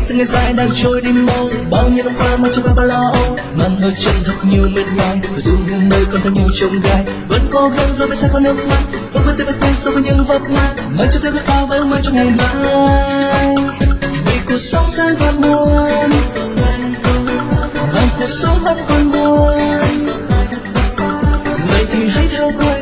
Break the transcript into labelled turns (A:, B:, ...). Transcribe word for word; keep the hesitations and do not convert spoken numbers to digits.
A: từng ngày dài đang trôi đi mau, bao nhiêu năm qua mang trong bao bao lo âu, mang hơi chân thật nhiều mệt mỏi, và dù những nơi còn có nhiều chông gai, vẫn cố gắng rồi mới sẽ có nước mắt, vẫn vươn tới vươn tay so với những vấp ngã, mang cho tôi khát khao và ước mơ cho ngày mai. Vì cuộc sống sẽ còn buồn, và cuộc sống vẫn còn buồn, vậy thì hãy theo tôi